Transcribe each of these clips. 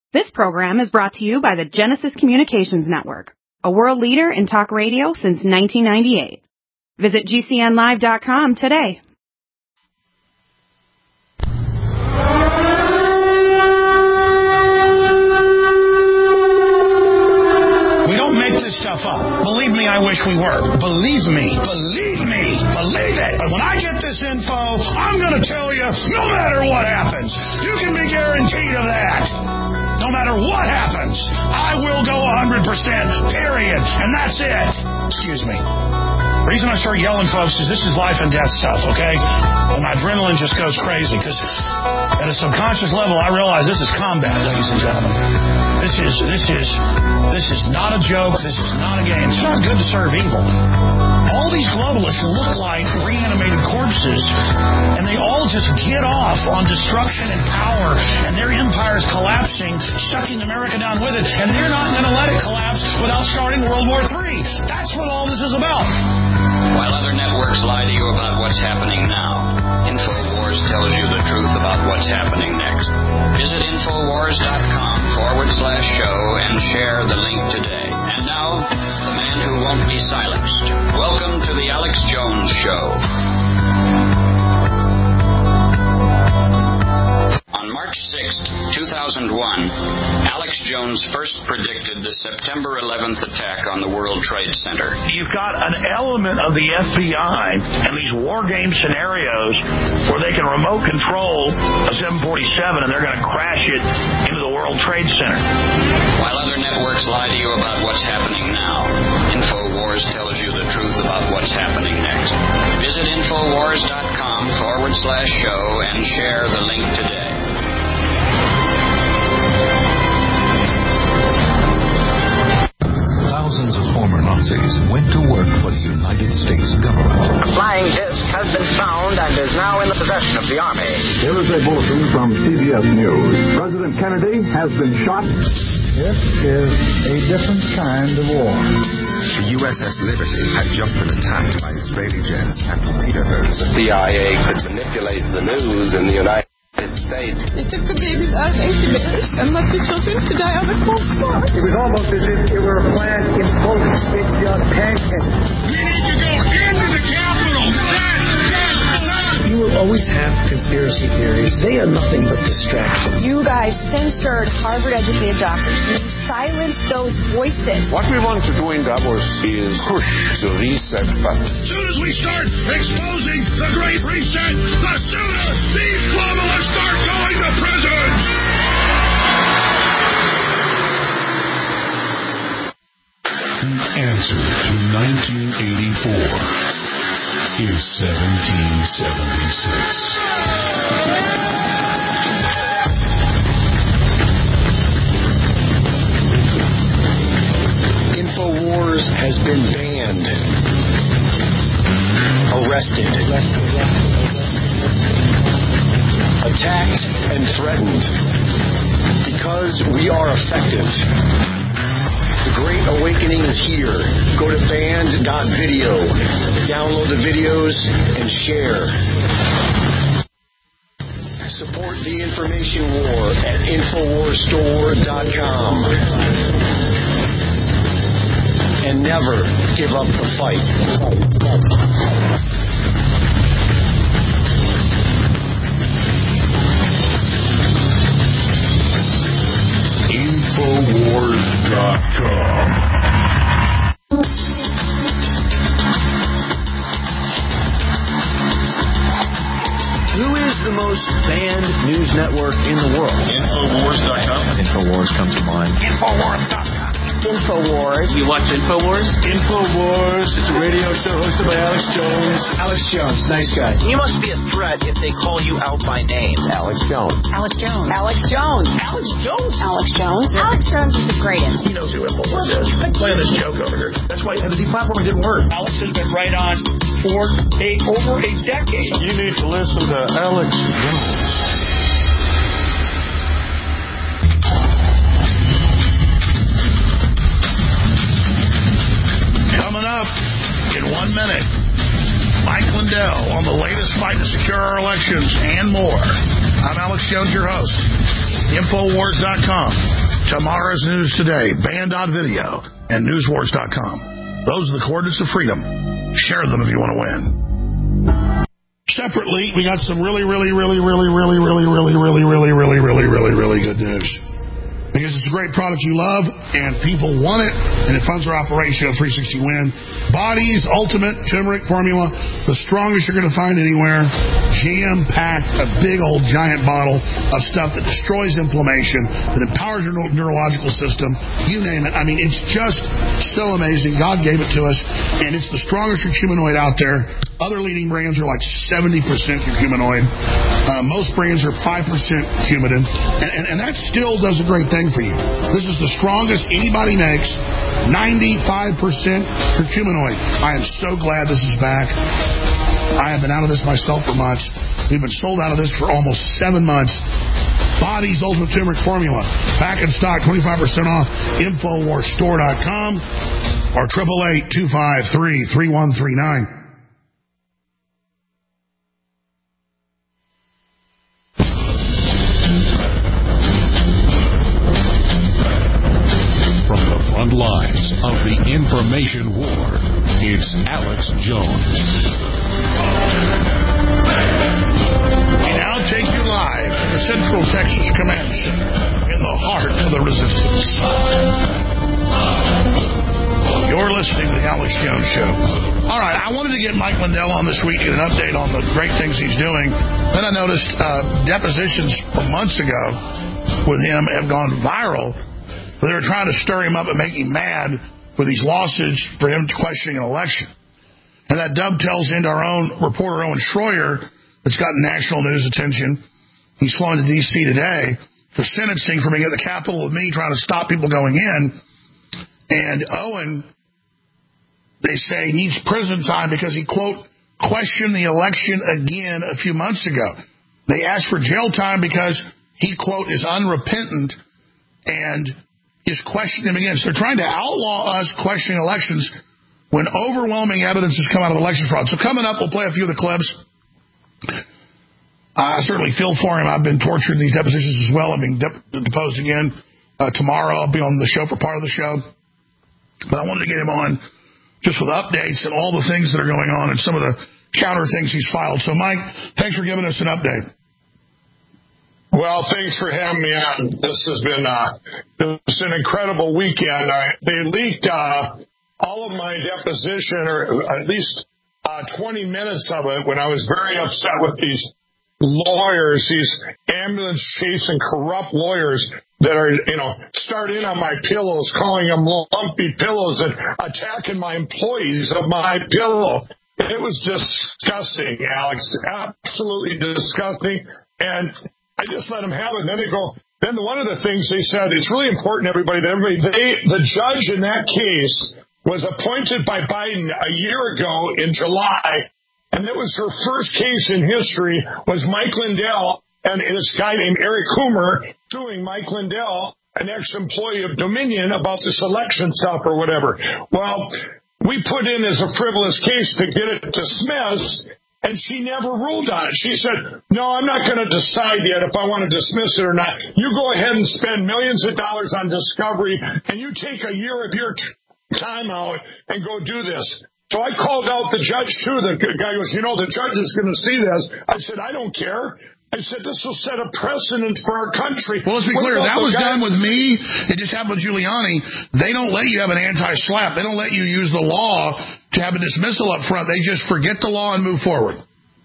This program is brought to you by the Genesis Communications Network, a world leader in talk radio since 1998. Visit GCNlive.com today. We don't make this stuff up. Believe me, I wish we were. Believe me. Believe me. Believe it. But when I get this info, I'm going to tell you, no matter what happens, you can be guaranteed of that. No matter what happens, I will go 100%, period. And that's it. Excuse me. The reason I start yelling, folks, is this is life and death stuff, okay? And my adrenaline just goes crazy because at a subconscious level, I realize this is combat, ladies and gentlemen. This is not a joke. This is not a game. It's not good to serve evil. All these globalists look like reanimated corpses, and they all just get off on destruction and power, and their empire's collapsing, sucking America down with it, and they're not going to let it collapse without starting World War III. That's what all this is about. While other networks lie to you about what's happening now, InfoWars tells you the truth about what's happening next. Visit Infowars.com/show and share the link today. And now, the man who won't be silenced. Welcome to the Alex Jones Show. On March 6, 2001, Alex Jones first predicted the September 11th attack on the World Trade Center. You've got an element of the FBI and these war game scenarios where they can remote control a 747 and they're going to crash it into the World Trade Center. While other networks lie to you about what's happening now, InfoWars tells you the truth about what's happening next. Visit Infowars.com/show and share the link today. Thousands of former Nazis went to work for the United States government. A flying disc has been found and is now in the possession of the Army. Here is a bulletin from CBS News. President Kennedy has been shot. This is a different kind of war. The USS Liberty had just been attacked by Israeli jets and torpedoes. The CIA could manipulate the news in the United States. They took the babies out of incubators and left the children to die on the cold floor. It was almost as if it were a plan in motion. It just tanked. We need to go into the Capitol. You will always have conspiracy theories. They are nothing but distractions. You guys censored Harvard-educated doctors. You silenced those voices. What we want to do in Davos is push the reset button. As soon as we start exposing the Great Reset, the sooner these globalists start going to prison. The answer to 1984 is 1776. InfoWars has been banned, arrested, attacked, and threatened because we are effective. The Great Awakening is here. Go to band.video, download the videos, and share. Support the information war at InfoWarsStore.com. And never give up the fight. Infowars.com. Who is the most banned news network in the world? Infowars.com. Infowars comes to mind. Infowars.com. InfoWars. You watch InfoWars? InfoWars. It's a radio show hosted by Alex Jones. Alex Jones, nice guy. You must be a threat if they call you out by name. Alex Jones. Alex Jones. Alex Jones. Alex Jones. Alex Jones. Alex Jones is the greatest. He knows who InfoWars is. I'm playing this joke over here. That's why the deplatforming didn't work. Alex has been right on for over a decade. You need to listen to Alex Jones. Coming up in 1 minute, Mike Lindell on the latest fight to secure our elections and more. I'm Alex Jones, your host. Infowars.com, Tomorrow's News Today, Band.video, and Newswars.com. Those are the coordinates of freedom. Share them if you want to win. Separately, we got some really good news. Because it's a great product you love, and people want it, and it funds our operation at 360 Win. Body's Ultimate Turmeric Formula, the strongest you're going to find anywhere. Jam-packed, a big old giant bottle of stuff that destroys inflammation, that empowers your neurological system, you name it. I mean, it's just so amazing. God gave it to us, and it's the strongest curcuminoid out there. Other leading brands are like 70% curcuminoid. Most brands are 5% curcumin, and that still does a great thing for you. This is the strongest anybody makes, 95% curcuminoid. I am so glad this is back. I have been out of this myself for months. We've been sold out of this for almost 7 months. Body's Ultimate Turmeric Formula, back in stock, 25% off, InfoWarsStore.com or 888-253-3139. Front lines of the information war. It's Alex Jones. We now take you live to the Central Texas Command Center in the heart of the resistance. You're listening to the Alex Jones Show. All right, I wanted to get Mike Lindell on this week and an update on the great things he's doing. Then I noticed depositions from months ago with him have gone viral. They were trying to stir him up and make him mad with these lawsuits for him questioning an election. And that dovetails into our own reporter, Owen Schroyer, that's gotten national news attention. He's flown to D.C. today for sentencing for being at the Capitol with me trying to stop people going in. And Owen, they say, needs prison time because he, quote, questioned the election again a few months ago. They asked for jail time because he, quote, is unrepentant and is questioning them again. So they're trying to outlaw us questioning elections when overwhelming evidence has come out of election fraud. So coming up, we'll play a few of the clips. I certainly feel for him. I've been tortured in these depositions as well. I'm being deposed again tomorrow. I'll be on the show for part of the show. But I wanted to get him on just with updates and all the things that are going on and some of the counter things he's filed. So, Mike, thanks for giving us an update. Well, thanks for having me on. This has been it's an incredible weekend. They leaked all of my deposition, or at least 20 minutes of it, when I was very upset with these lawyers, these ambulance-chasing corrupt lawyers that are, start in on my pillows, calling them lumpy pillows and attacking my employees of my pillow. It was disgusting, Alex. Absolutely disgusting. And I just let them have it. And then they go. Then one of the things they said, it's really important, everybody. The judge in that case was appointed by Biden a year ago in July, and it was her first case in history. Was Mike Lindell and this guy named Eric Coomer suing Mike Lindell, an ex-employee of Dominion, about this election stuff or whatever. Well, we put in as a frivolous case to get it dismissed. And she never ruled on it. She said, no, I'm not going to decide yet if I want to dismiss it or not. You go ahead and spend millions of dollars on discovery, and you take a year of your time out and go do this. So I called out the judge, too. The guy goes, the judge is going to see this. I said, I don't care. I said, this will set a precedent for our country. Well, let's be clear. That was done with me. It just happened with Giuliani. They don't let you have an anti-SLAPP. They don't let you use the law to have a dismissal up front. They just forget the law and move forward.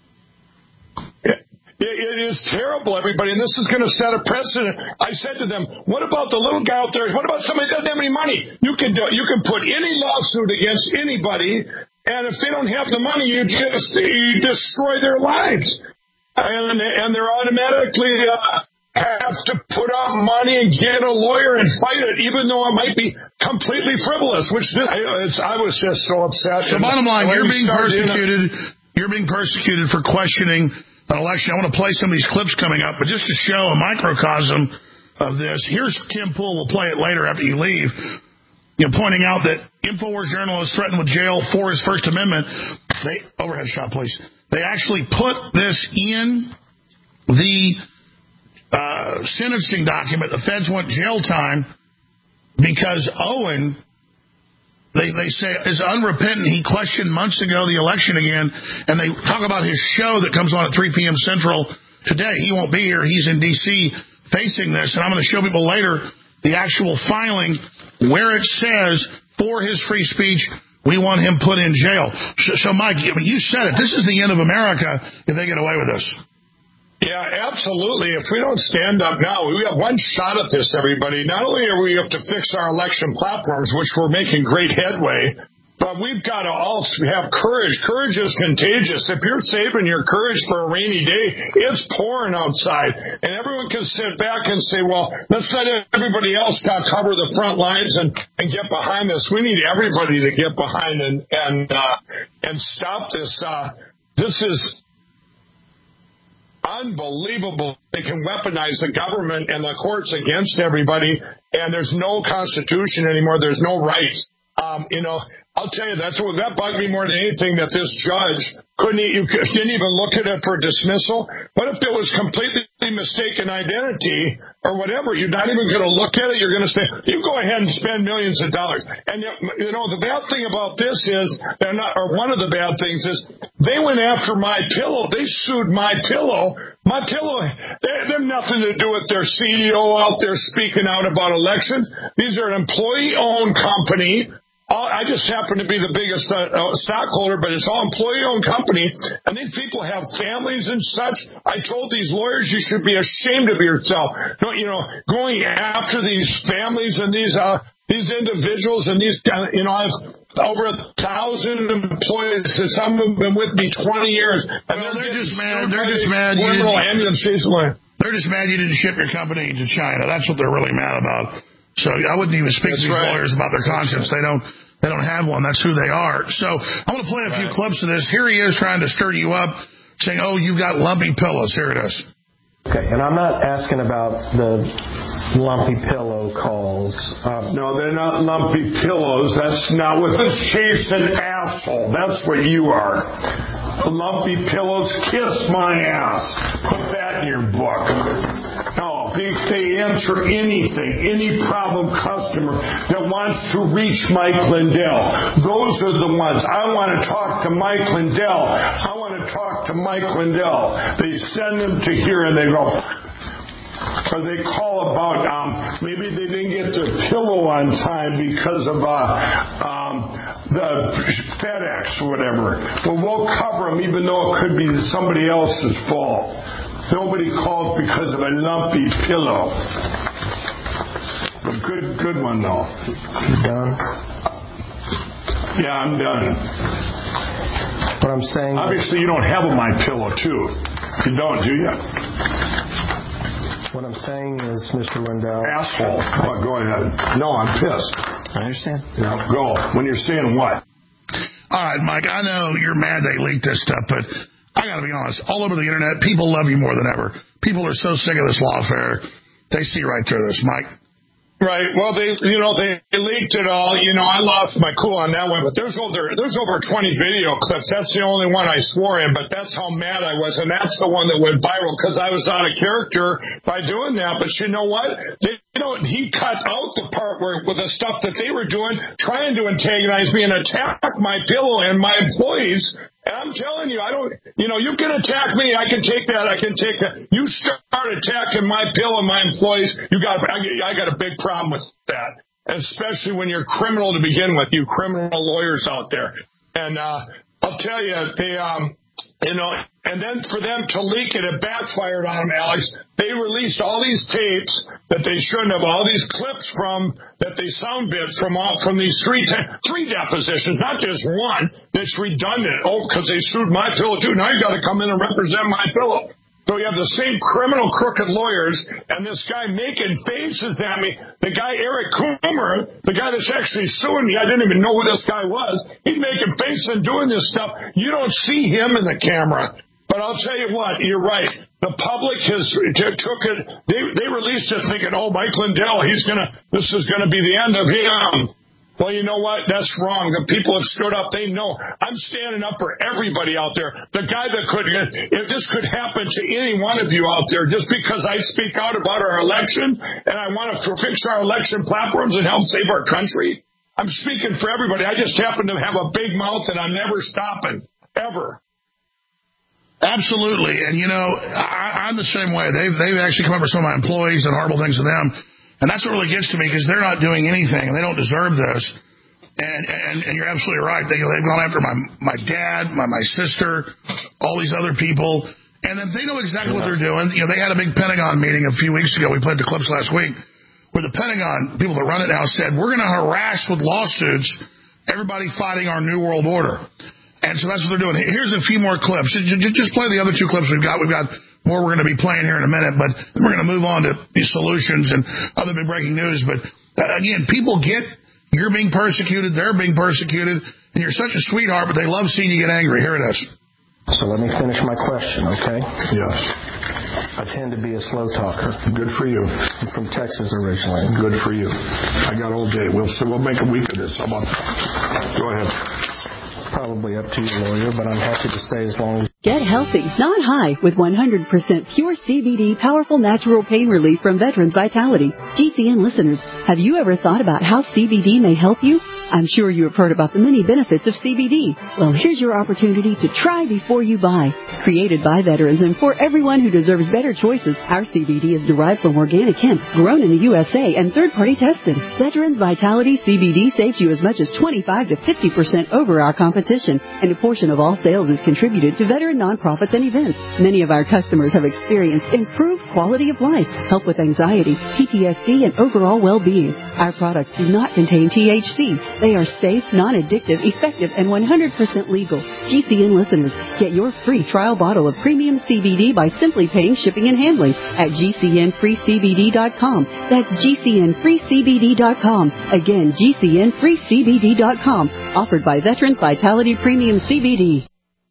It is terrible, everybody, and this is going to set a precedent. I said to them, what about the little guy out there? What about somebody that doesn't have any money? You can put any lawsuit against anybody, and if they don't have the money, you destroy their lives. And they're automatically have to put up money and get a lawyer and fight it, even though it might be completely frivolous. I was just so upset. So bottom line, you're being persecuted. You're being persecuted for questioning an election. I want to play some of these clips coming up, but just to show a microcosm of this, here's Tim Pool. We'll play it later after you leave. Pointing out that InfoWars journalist threatened with jail for his First Amendment. Overhead shot, please. They actually put this in the sentencing document. The feds want jail time because Owen, they say, is unrepentant. He questioned months ago the election again, and they talk about his show that comes on at 3 p.m. Central today. He won't be here. He's in D.C. facing this, and I'm going to show people later the actual filing where it says for his free speech, we want him put in jail. So Mike, you said it. This is the end of America if they get away with this. Yeah, absolutely. If we don't stand up now, we have one shot at this, everybody. Not only are we have to fix our election platforms, which we're making great headway, but we've got to also have courage. Courage is contagious. If you're saving your courage for a rainy day, it's pouring outside. And everyone can sit back and say, well, let's let everybody else cover the front lines and get behind this. We need everybody to get behind and stop this. This is unbelievable. They can weaponize the government and the courts against everybody, and there's no constitution anymore. There's no rights. I'll tell you, that bugged me more than anything, that this judge didn't even look at it for dismissal. What if it was completely mistaken identity or whatever? You're not even going to look at it. You're going to say, you go ahead and spend millions of dollars. And, the bad thing about this is, one of the bad things is, they went after MyPillow. They sued MyPillow. MyPillow, they have nothing to do with their CEO out there speaking out about elections. These are an employee-owned company. I just happen to be the biggest stockholder, but it's all employee-owned company, and these people have families and such. I told these lawyers, you should be ashamed of yourself. Going after these families and these individuals and these, I have over 1,000 employees. Some have been with me 20 years. And they're just mad. They're just mad. They're just mad you didn't ship your company to China. That's what they're really mad about. So I wouldn't even speak to these lawyers about their conscience. They don't have one. That's who they are. So I'm going to play a few clips of this. Here he is trying to stir you up, saying, oh, you've got lumpy pillows. Here it is. Okay, and I'm not asking about the lumpy pillow calls. No, they're not lumpy pillows. That's not what the Chief's an asshole. That's what you are. The lumpy pillows, kiss my ass. Put that in your book. No, they answer anything, any problem customer that wants to reach Mike Lindell. Those are the ones. I want to talk to Mike Lindell. I want to talk to Mike Lindell. They send them to here and they go, or they call about maybe they didn't get their pillow on time because of the FedEx or whatever. Well, we'll cover them even though it could be somebody else's fault. Nobody called because of a lumpy pillow. A good one though. You done? Yeah, I'm done. What I'm saying. Obviously, you don't have a MyPillow too. You don't, do you? What I'm saying is, Mr. Lindell. Asshole. Oh, go ahead. No, I'm pissed. I understand. Yeah, go. When you're saying what? All right, Mike, I know you're mad they leaked this stuff, but I got to be honest. All over the Internet, people love you more than ever. People are so sick of this lawfare. They see right through this, Mike. Right. Well, they leaked it all. I lost my cool on that one, but there's over 20 video clips. That's the only one I swore in, but that's how mad I was, and that's the one that went viral because I was out of character by doing that. But you know what? He cut out the part with the stuff that they were doing, trying to antagonize me and attack MyPillow and my employees. And I'm telling you, you can attack me. I can take that. You start attacking MyPillow and my employees. I got a big problem with that, especially when you're criminal to begin with, you criminal lawyers out there. And I'll tell you, and then for them to leak it, it backfired on them, Alex. They released all these tapes that they shouldn't have, all these clips that they sound bit from these three depositions, not just one that's redundant. Oh, because they sued MyPillow too. Now you got to come in and represent MyPillow. So you have the same criminal crooked lawyers and this guy making faces at me. The guy, Eric Coomer, the guy that's actually suing me, I didn't even know who this guy was. He's making faces and doing this stuff. You don't see him in the camera. But I'll tell you what, you're right. The public took it. They released it thinking, oh, Mike Lindell, this is going to be the end of him. Well, you know what? That's wrong. The people have stood up. They know. I'm standing up for everybody out there. The guy that if this could happen to any one of you out there, just because I speak out about our election and I want to fix our election platforms and help save our country, I'm speaking for everybody. I just happen to have a big mouth and I'm never stopping, ever. Absolutely. And, I'm the same way. They've actually come up with some of my employees and horrible things to them. And that's what really gets to me, because they're not doing anything, and they don't deserve this. And you're absolutely right. They've gone after my dad, my sister, all these other people. And then they know exactly what they're doing. They had a big Pentagon meeting a few weeks ago. We played the clips last week, where the Pentagon, people that run it now, said, we're going to harass with lawsuits everybody fighting our New World Order. And so that's what they're doing. Here's a few more clips. Just play the other two clips we've got. We've got more we're going to be playing here in a minute, but then we're going to move on to these solutions and other big breaking news. But, again, people get you're being persecuted, they're being persecuted, and you're such a sweetheart, but they love seeing you get angry. Here it is. So let me finish my question, okay? Yes. I tend to be a slow talker. Good for you. I'm from Texas originally. Good for you. I got all day. We'll make a week of this. How about that? Go ahead. Probably up to your lawyer, but I'm happy to stay as long as... Get healthy, not high, with 100% pure CBD powerful natural pain relief from Veterans Vitality. GCN listeners, have you ever thought about how CBD may help you? I'm sure you have heard about the many benefits of CBD. Well, here's your opportunity to try before you buy. Created by veterans and for everyone who deserves better choices, our CBD is derived from organic hemp, grown in the USA, and third-party tested. Veterans Vitality CBD saves you as much as 25 to 50% over our competition, and a portion of all sales is contributed to veteran nonprofits and events. Many of our customers have experienced improved quality of life, help with anxiety, PTSD, and overall well-being. Our products do not contain THC. They are safe, non-addictive, effective, and 100% legal. GCN listeners, get your free trial bottle of premium CBD by simply paying shipping and handling at GCNFreeCBD.com. That's GCNFreeCBD.com. Again, GCNFreeCBD.com. Offered by Veterans Vitality Premium CBD.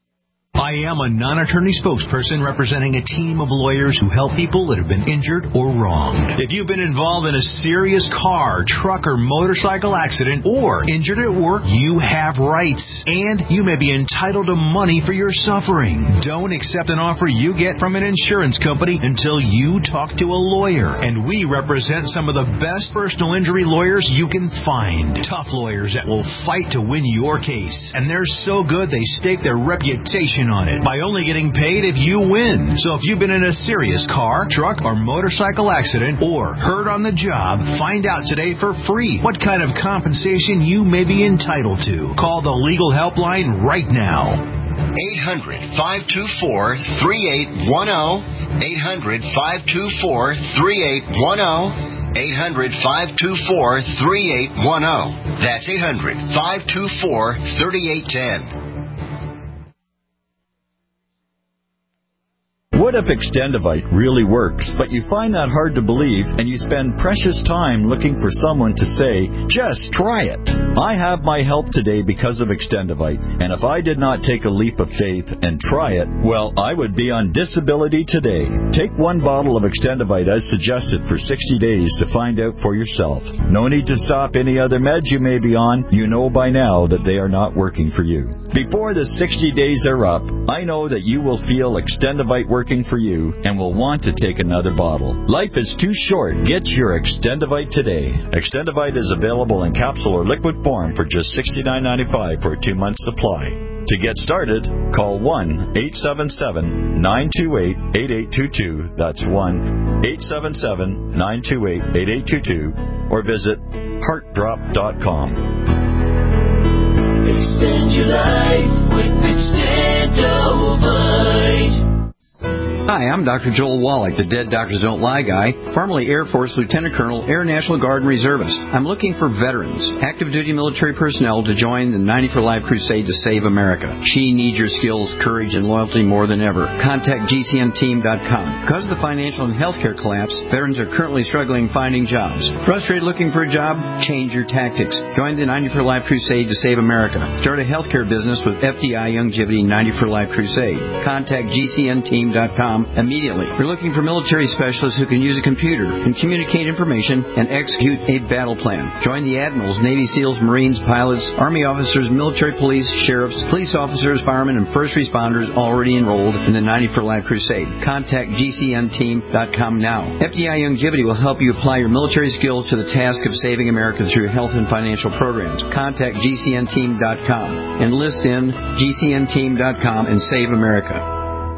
I am a non-attorney spokesperson representing a team of lawyers who help people that have been injured or wronged. If you've been involved in a serious car, truck, or motorcycle accident or injured at work, you have rights, and you may be entitled to money for your suffering. Don't accept an offer you get from an insurance company until you talk to a lawyer, and we represent some of the best personal injury lawyers you can find. Tough lawyers that will fight to win your case, and they're so good they stake their reputation on it by only getting paid if you win. So if you've been in a serious car, truck, or motorcycle accident or hurt on the job, find out today for free what kind of compensation you may be entitled to. Call the legal helpline right now. 800-524-3810. 800-524-3810. 800-524-3810. That's 800-524-3810. What if Extendivite really works, but you find that hard to believe and you spend precious time looking for someone to say, just try it? I have my help today because of Extendivite, and if I did not take a leap of faith and try it, well, I would be on disability today. Take one bottle of Extendivite as suggested for 60 days to find out for yourself. No need to stop any other meds you may be on. You know by now that they are not working for you. Before the 60 days are up, I know that you will feel Extendivite working for you and will want to take another bottle. Life is too short. Get your Extendivite today. Extendivite is available in capsule or liquid form for just $69.95 for a 2-month supply. To get started, call 1-877-928-8822. That's 1-877-928-8822 or visit heartdrop.com. Extend your life with Extendivite. Hi, I'm Dr. Joel Wallach, the Dead Doctors Don't Lie guy, formerly Air Force Lieutenant Colonel, Air National Guard and Reservist. I'm looking for veterans, active duty military personnel to join the 90 for Life crusade to save America. She needs your skills, courage, and loyalty more than ever. Contact GCNteam.com. Because of the financial and healthcare collapse, veterans are currently struggling finding jobs. Frustrated looking for a job? Change your tactics. Join the 90 for Life crusade to save America. Start a healthcare business with FDI Longevity 90 for Life crusade. Contact GCNteam.com. militaryspecialist.com immediately. We're looking for military specialists who can use a computer and communicate information and execute a battle plan. Join the admirals, Navy SEALs, Marines, pilots, Army officers, military police, sheriffs, police officers, firemen, and first responders already enrolled in the 90 for Life Crusade. Contact GCNteam.com now. FDI Longevity will help you apply your military skills to the task of saving America through health and financial programs. Contact GCNteam.com. Enlist in GCNteam.com and save America.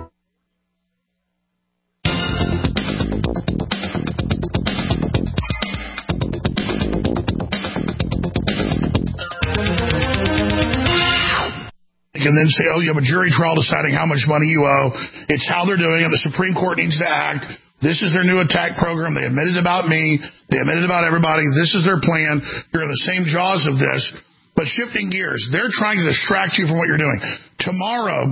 And then say, oh, you have a jury trial deciding how much money you owe. It's how they're doing it. The Supreme Court needs to act. This is their new attack program. They admitted about me. They admitted about everybody. This is their plan. You're in the same jaws of this. But shifting gears, they're trying to distract you from what you're doing. Tomorrow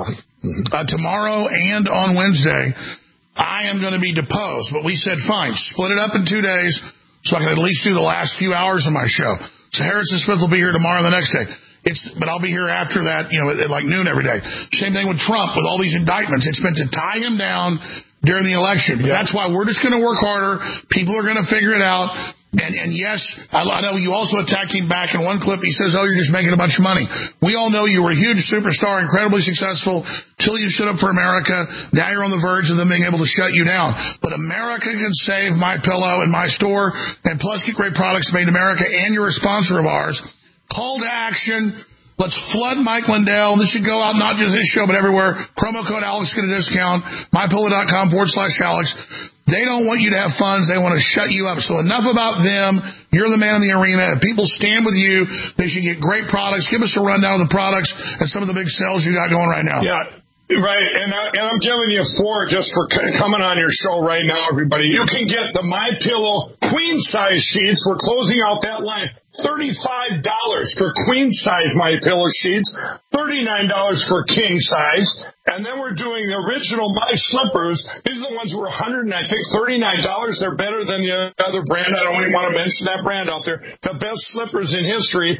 and on Wednesday, I am going to be deposed. But we said, fine, split it up in 2 days so I can at least do the last few hours of my show. So Harrison Smith will be here tomorrow and the next day. But I'll be here after that, at like noon every day. Same thing with Trump, with all these indictments. It's been to tie him down during the election. But that's why we're just going to work harder. People are going to figure it out. And yes, I know you also attacked him back in one clip. He says, oh, you're just making a bunch of money. We all know you were a huge superstar, incredibly successful, till you stood up for America. Now you're on the verge of them being able to shut you down. But America can save MyPillow and my store, and plus get great products made in America, and you're a sponsor of ours. Call to action. Let's flood Mike Lindell. This should go out not just this show, but everywhere. Promo code Alex, get a discount. MyPillow.com/Alex. They don't want you to have funds. They want to shut you up. So enough about them. You're the man in the arena. If people stand with you, they should get great products. Give us a rundown of the products and some of the big sales you got going right now. Yeah. Right, and I'm giving you 4 just for coming on your show right now, everybody. You can get the MyPillow queen-size sheets. We're closing out that line. $35 for queen-size MyPillow sheets, $39 for king-size, and then we're doing the original My Slippers. These are the ones that were $100 and I think $39. They're better than the other brand. I don't even want to mention that brand out there. The best slippers in history,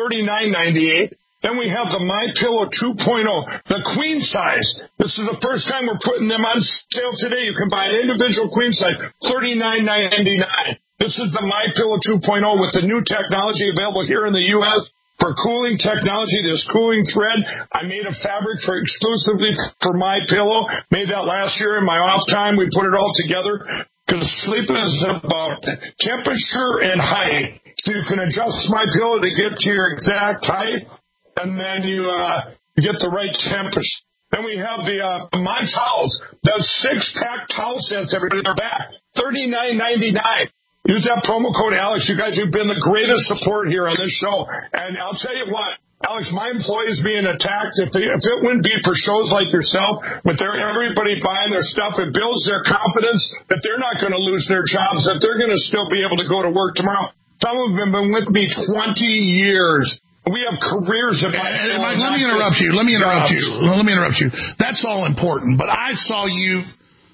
$39.98. Then we have the MyPillow 2.0, the queen size. This is the first time we're putting them on sale today. You can buy an individual queen size, $39.99. This is the MyPillow 2.0 with the new technology available here in the U.S. for cooling technology, this cooling thread. I made a fabric exclusively for MyPillow. Made that last year in my off time. We put it all together because sleep is about temperature and height. So you can adjust MyPillow to get to your exact height. And then you get the right temperature. Then we have the My Towels. Those 6-pack towel sets, everybody, they're back. $39.99. Use that promo code Alex. You guys have been the greatest support here on this show. And I'll tell you what, Alex, my employees being attacked, if it wouldn't be for shows like yourself, with everybody buying their stuff, it builds their confidence that they're not going to lose their jobs, that they're going to still be able to go to work tomorrow. Some of them have been with me 20 years. We have careers of... Mike, let me interrupt you. That's all important. But I saw you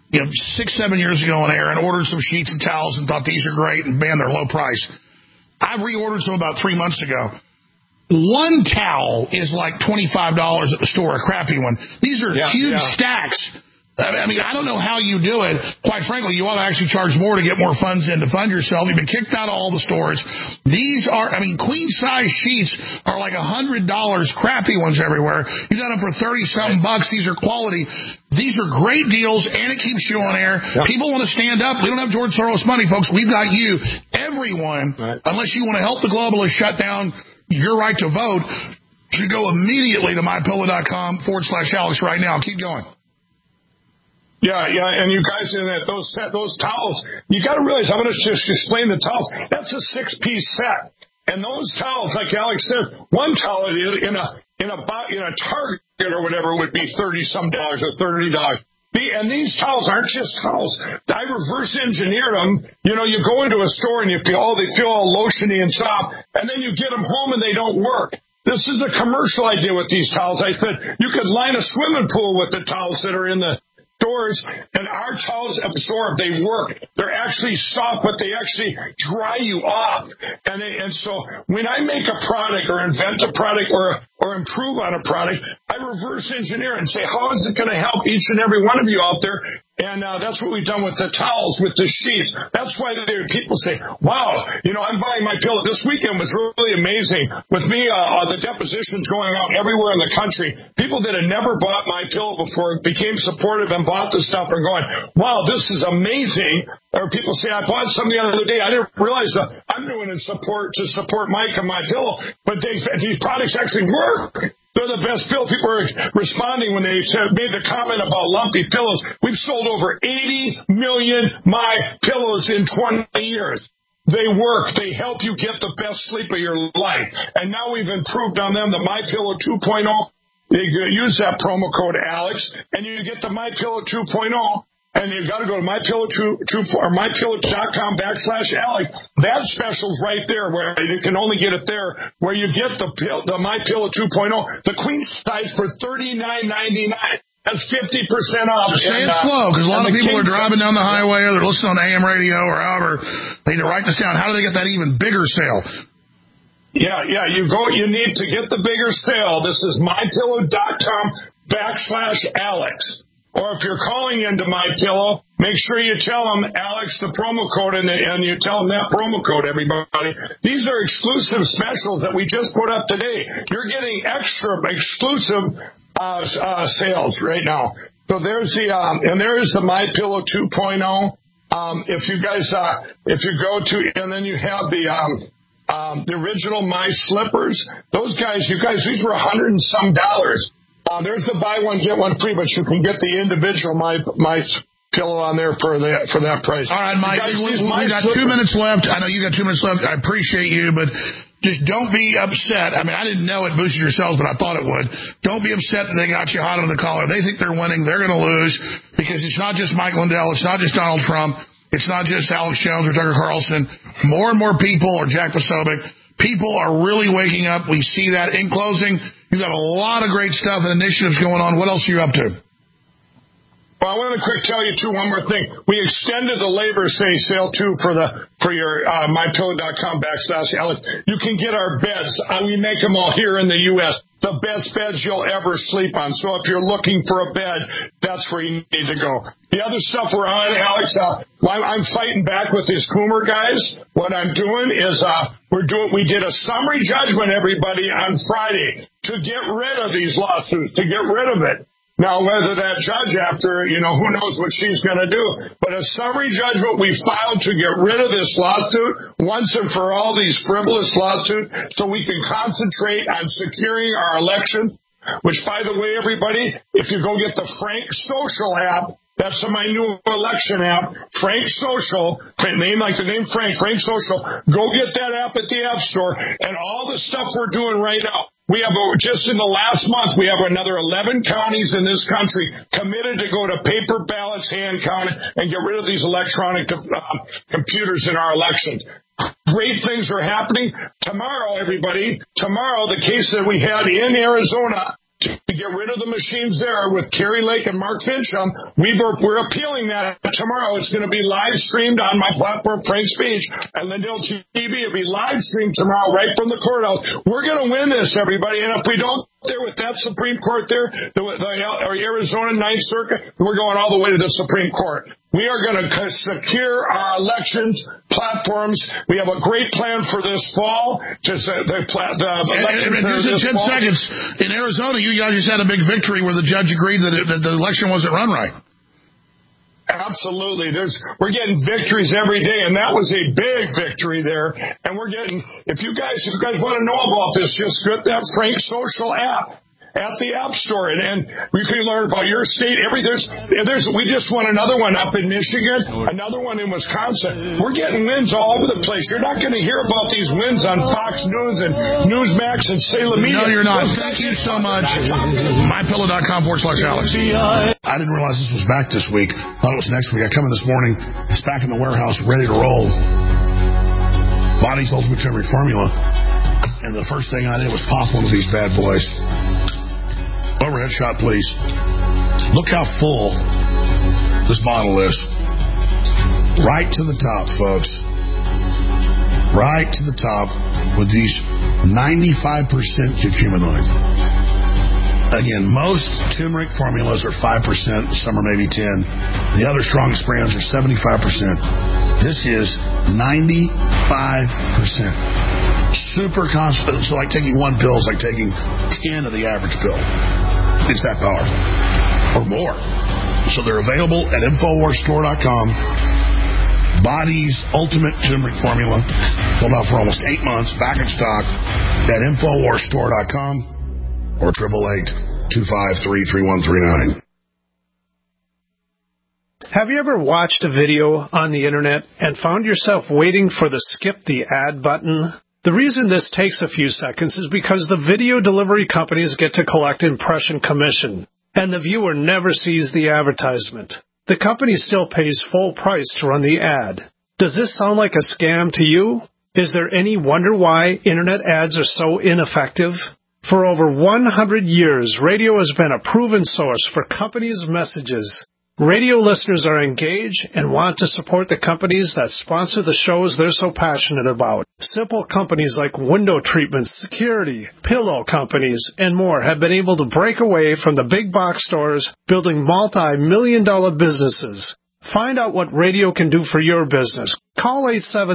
6-7 years ago on air and ordered some sheets and towels and thought these are great and, man, they're low price. I reordered some about 3 months ago. One towel is like $25 at the store, a crappy one. These are huge stacks. I mean, I don't know how you do it. Quite frankly, you ought to actually charge more to get more funds in to fund yourself. You've been kicked out of all the stores. These are, queen-size sheets are like $100, crappy ones everywhere. You got them for $30-something bucks. These are quality. These are great deals, and it keeps you on air. Yep. People want to stand up. We don't have George Soros money, folks. We've got you. Everyone, unless you want to help the globalists shut down your right to vote, should go immediately to MyPillow.com/Alex right now. Keep going. Yeah, and you guys in that those towels, you got to realize, I'm going to just explain the towels. That's a 6-piece set, and those towels, like Alex said, one towel in a Target or whatever would be $30-some or $30. And these towels aren't just towels. I reverse engineered them. You go into a store and they feel all lotiony and soft, and then you get them home and they don't work. This is a commercial idea with these towels. I said you could line a swimming pool with the towels that are in the stores, and our towels absorb. They work. They're actually soft, but they actually dry you off. And so when I make a product or invent a product or improve on a product, I reverse engineer and say, how is it going to help each and every one of you out there? And that's what we've done with the towels, with the sheets. That's why people say, wow, I'm buying my pillow. This weekend was really amazing. With me, the depositions going out everywhere in the country. People that had never bought my pillow before became supportive and bought the stuff and going, wow, this is amazing. Or people say, I bought some the other day. I didn't realize that I'm doing it to support Mike and my pillow. But these products actually work. They're the best pillow. People are responding when they made the comment about lumpy pillows. We've sold over 80 million My Pillows in 20 years. They work. They help you get the best sleep of your life. And now we've improved on them. The My Pillow 2.0. They use that promo code Alex, and you get the My Pillow 2.0. And you've got to go to mypillow.com/Alex. That special's right there where you can only get it there, where you get the My Pillow 2.0, the queen size for $39.99. That's 50% off. Say it slow, because a lot of people are driving down the highway, or they're listening on AM radio, or however. They need to write this down. How do they get that even bigger sale? Yeah. You need to get the bigger sale. This is mypillow.com/Alex. Or if you're calling into My Pillow, make sure you tell them Alex the promo code, and you tell them that promo code, everybody. These are exclusive specials that we just put up today. You're getting exclusive sales right now. So there's and there is the My Pillow 2.0. If you go to, and then you have the original My Slippers. These were $100 and some. There's the buy one get one free, but you can get the individual My Pillow on there for that price. All right, Mike, we got 2 minutes left. I know you got 2 minutes left. I appreciate you, but just don't be upset. I mean, I didn't know it boosted your sales, but I thought it would. Don't be upset that they got you hot on the collar. They think they're winning. They're going to lose, because it's not just Mike Lindell. It's not just Donald Trump. It's not just Alex Jones or Tucker Carlson. More and more people, or Jack Posobiec, people are really waking up. We see that. In closing, you've got a lot of great stuff and initiatives going on. What else are you up to? Well, I want to tell you, too, one more thing. We extended the Labor Day sale, too, for your mypillow.com/Alex. You can get our beds. We make them all here in the U.S., the best beds you'll ever sleep on. So if you're looking for a bed, that's where you need to go. The other stuff we're on, Alex, I'm fighting back with these Coomer guys. What I'm doing is we did a summary judgment, everybody, on Friday to get rid of these lawsuits, to get rid of it. Now, whether that judge after, who knows what she's going to do. But a summary judgment we filed to get rid of this lawsuit once and for all, these frivolous lawsuits, so we can concentrate on securing our election, which, by the way, everybody, if you go get the Frank Social app, that's my new election app, Frank Social, name like the name Frank Social. Go get that app at the App Store, and all the stuff we're doing right now. We have, just in the last month, we have another 11 counties in this country committed to go to paper ballots, hand counted, and get rid of these electronic computers in our elections. Great things are happening. Tomorrow, everybody, the case that we had in Arizona to get rid of the machines there with Kerry Lake and Mark Fincham, we're appealing that tomorrow. It's going to be live streamed on my platform, Frank Speech, and Lindell TV. It'll be live streamed tomorrow right from the courthouse. We're going to win this, everybody, and if we don't, there with that Supreme Court there, the Arizona 9th Circuit, we're going all the way to the Supreme Court. We are going to secure our elections platforms. We have a great plan for this fall. Just the election just in 10 seconds. In Arizona, you guys just had a big victory where the judge agreed that the election wasn't run right. Absolutely. We're getting victories every day, and that was a big victory there. And we're getting, if you guys want to know about this, just get that Frank Social app at the App Store, and you can learn about your state. We just won another one up in Michigan, another one in Wisconsin. We're getting wins all over the place. You're not going to hear about these wins on Fox News and Newsmax and Salem Media. No, you're not. Thank you so much. MyPillow.com/Alex. I didn't realize this was back this week. Thought it was next week. I come in this morning. It's back in the warehouse, ready to roll. Body's Ultimate Turmeric Formula. And the first thing I did was pop one of these bad boys. Overhead shot, please. Look how full this bottle is. Right to the top, folks. Right to the top with these 95% curcuminoid. Again, most turmeric formulas are 5%, some are maybe 10. The other strongest brands are 75%. This is 95%. Super constant. So like taking one pill is like taking 10 of the average pill. It's that powerful. Or more. So they're available at InfoWarsStore.com. Body's Ultimate Turmeric Formula. Sold out for almost 8 months. Back in stock at InfoWarsStore.com or 888-253-3139. Have you ever watched a video on the internet and found yourself waiting for the skip the ad button? The reason this takes a few seconds is because the video delivery companies get to collect impression commission, and the viewer never sees the advertisement. The company still pays full price to run the ad. Does this sound like a scam to you? Is there any wonder why internet ads are so ineffective? For over 100 years, radio has been a proven source for companies' messages. Radio listeners are engaged and want to support the companies that sponsor the shows they're so passionate about. Simple companies like window treatments, security, pillow companies, and more have been able to break away from the big box stores, building multi-million-dollar businesses. Find out what radio can do for your business. Call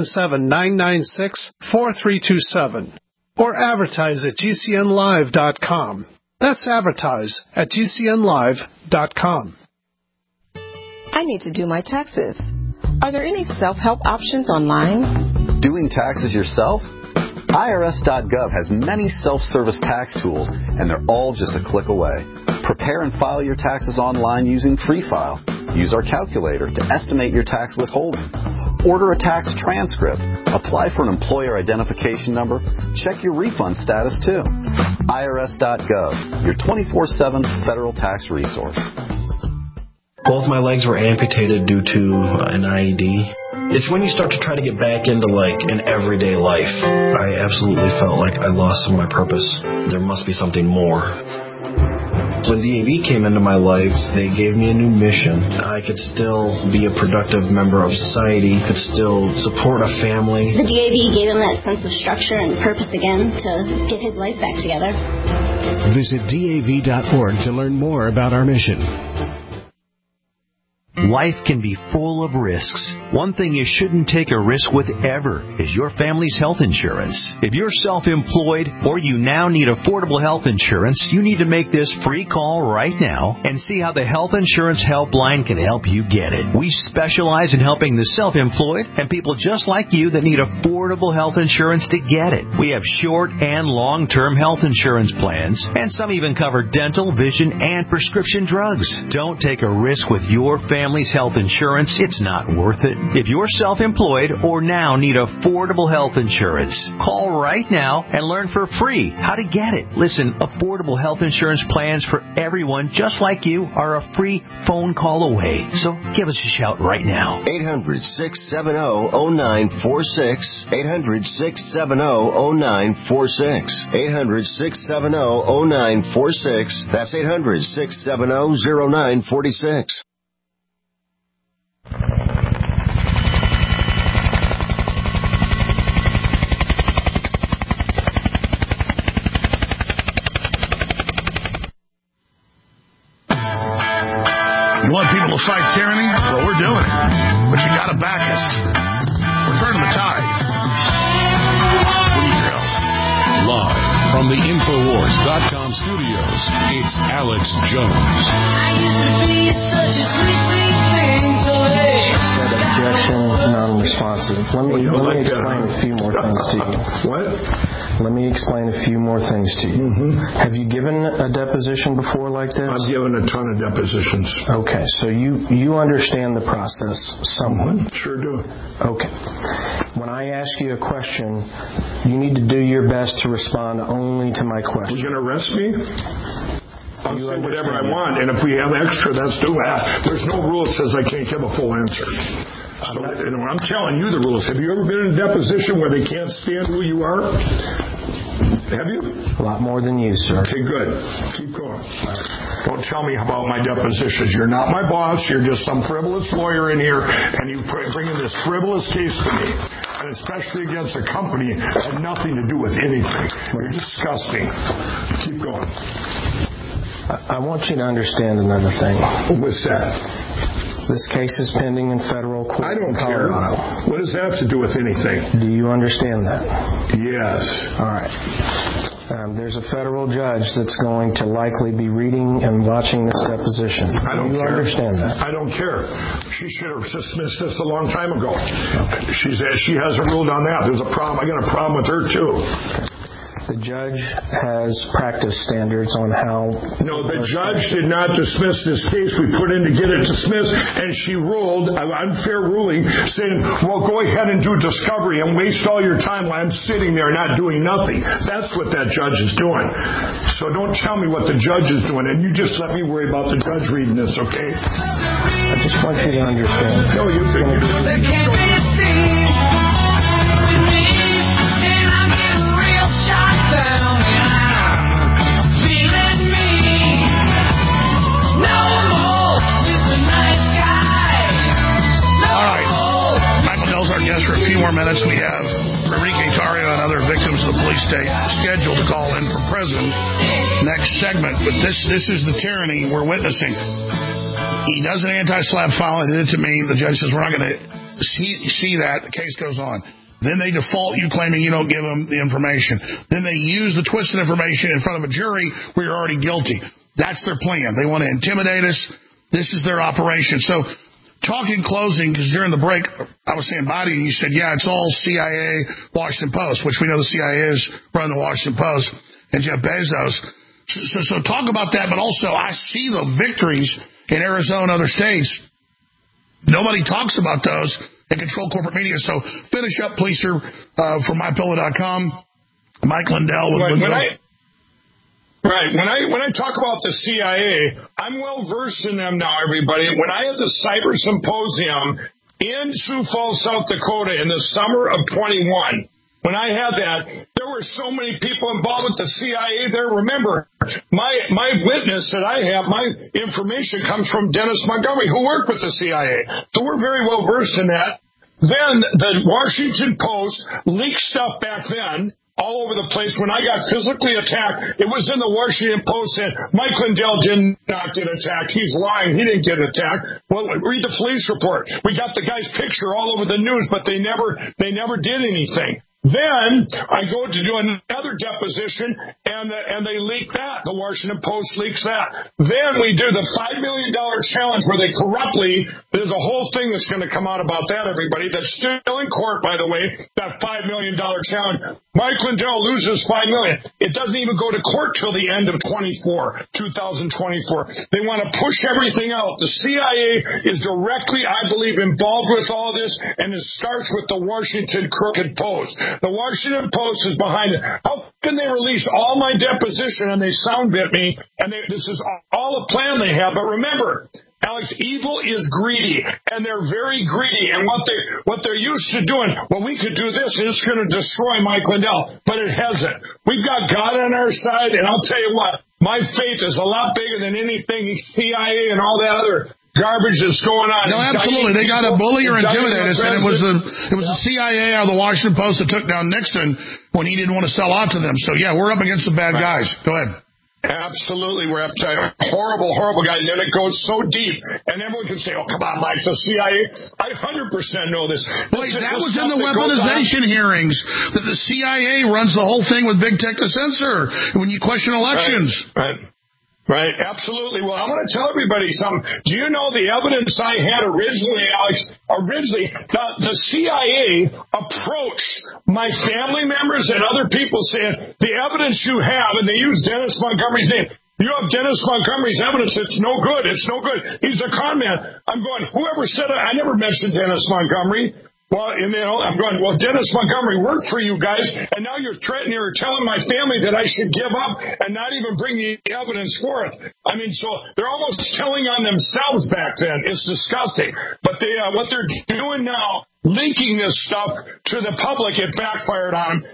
877-996-4327 or advertise at GCNlive.com. That's advertise at GCNlive.com. I need to do my taxes. Are there any self-help options online? Doing taxes yourself? IRS.gov has many self-service tax tools, and they're all just a click away. Prepare and file your taxes online using Free File. Use our calculator to estimate your tax withholding. Order a tax transcript. Apply for an employer identification number. Check your refund status, too. IRS.gov, your 24/7 federal tax resource. Both my legs were amputated due to an IED. It's when you start to try to get back into, an everyday life. I absolutely felt like I lost some of my purpose. There must be something more. When DAV came into my life, they gave me a new mission. I could still be a productive member of society, could still support a family. The DAV gave him that sense of structure and purpose again to get his life back together. Visit DAV.org to learn more about our mission. Life can be full of risks. One thing you shouldn't take a risk with ever is your family's health insurance. If you're self-employed or you now need affordable health insurance, you need to make this free call right now and see how the Health Insurance Helpline can help you get it. We specialize in helping the self-employed and people just like you that need affordable health insurance to get it. We have short and long-term health insurance plans, and some even cover dental, vision, and prescription drugs. Don't take a risk with your family's health insurance. It's not worth it. If you're self-employed or now need affordable health insurance, call right now and learn for free how to get it. Listen, affordable health insurance plans for everyone just like you are a free phone call away. So give us a shout right now. 800-670-0946. 800-670-0946. 800-670-0946. That's 800-670-0946. You want people to fight tyranny? Well, we're doing it. But you got to back us. We're turning the tide. We need your help. Live from the Infowars.com studios, it's Alex Jones. Objection, non-responsive. Let me explain a few more things to you. What? Let me explain a few more things to you. Mm-hmm. Have you given a deposition before like this? I've given a ton of depositions. Okay, so you understand the process somewhat. Mm-hmm. Sure do. Okay. When I ask you a question, you need to do your best to respond only to my question. You going to arrest me? I'll say whatever I want, and if we have extra, that's do that. There's no rule that says I can't give a full answer. I'm telling you the rules. Have you ever been in a deposition where they can't stand who you are? Have you? A lot more than you, sir. Okay, good. Keep going. Don't tell me about my depositions. You're not my boss. You're just some frivolous lawyer in here, and you bring in this frivolous case to me, and especially against a company that had nothing to do with anything. You're disgusting. Keep going. I want you to understand another thing. What's that? This case is pending in federal court. I don't care. What does that have to do with anything? Do you understand that? Yes. All right. There's a federal judge that's going to likely be reading and watching this deposition. I don't care. Understand that? I don't care. She should have dismissed this a long time ago. Okay. She hasn't ruled on that. There's a problem. I got a problem with her too. Okay. The judge has practice standards on how... No, the judge did not dismiss this case. We put in to get it dismissed, and she ruled, an unfair ruling, saying, well, go ahead and do discovery and waste all your time while I'm sitting there not doing nothing. That's what that judge is doing. So don't tell me what the judge is doing, and you just let me worry about the judge reading this, okay? I just want you to understand. No, you think... Our guest for a few more minutes. We have Enrique Tarrio and other victims of the police state scheduled to call in from prison next segment. But this is the tyranny we're witnessing. He does an anti-slap file. He did it to me. The judge says we're not going to see that. The case goes on. Then they default you claiming you don't give them the information. Then they use the twisted information in front of a jury where you're already guilty. That's their plan. They want to intimidate us. This is their operation. So talk in closing, because during the break, I was saying body, and you said, yeah, it's all CIA, Washington Post, which we know the CIA is running the Washington Post, and Jeff Bezos. So talk about that, but also I see the victories in Arizona and other states. Nobody talks about those and control corporate media. So finish up, please, sir, from MyPillow.com. Mike Lindell. Right. When I talk about the CIA, I'm well versed in them now, everybody. When I had the Cyber Symposium in Sioux Falls, South Dakota in the summer of 21, when I had that, there were so many people involved with the CIA there. Remember, my witness that I have, my information comes from Dennis Montgomery, who worked with the CIA. So we're very well versed in that. Then the Washington Post leaked stuff back then all over the place. When I got physically attacked, it was in the Washington Post saying Mike Lindell did not get attacked. He's lying. He didn't get attacked. Well, read the police report. We got the guy's picture all over the news, but they never did anything. Then I go to do another deposition, and they leak that. The Washington Post leaks that. Then we do the $5 million challenge where they corruptly, there's a whole thing that's going to come out about that, everybody, that's still in court, by the way, that $5 million challenge. Mike Lindell loses $5 million. It doesn't even go to court till the end of 2024. They want to push everything out. The CIA is directly, I believe, involved with all this, and it starts with the Washington Crooked Post. The Washington Post is behind it. How can they release all my deposition and they sound bit me, and this is all a plan they have? But remember, Alex, evil is greedy, and they're very greedy. And what they're used to doing, well, we could do this, and it's going to destroy Mike Lindell, but it hasn't. We've got God on our side, and I'll tell you what, my faith is a lot bigger than anything CIA and all that other garbage that's going on. No, absolutely. They got to bully or intimidate us, and it was the CIA or the Washington Post that took down Nixon when he didn't want to sell out to them. So, yeah, we're up against the bad guys. Go ahead. Absolutely, we're up to horrible guys, and it goes so deep. And everyone can say, "Oh, come on, Mike, the CIA." I 100% know this. Wait, that was in the weaponization hearings. That the CIA runs the whole thing with big tech to censor when you question elections. Right, absolutely. Well, I'm going to tell everybody something. Do you know the evidence I had originally, Alex? The CIA approached my family members and other people saying, the evidence you have, and they use Dennis Montgomery's name. You have Dennis Montgomery's evidence. It's no good. It's no good. He's a con man. I'm going, whoever said it, I never mentioned Dennis Montgomery. Well, I'm going, well, Dennis Montgomery worked for you guys, and now you're threatening or telling my family that I should give up and not even bring the evidence for it. I mean, so they're almost telling on themselves back then. It's disgusting. But what they're doing now, linking this stuff to the public, it backfired on them.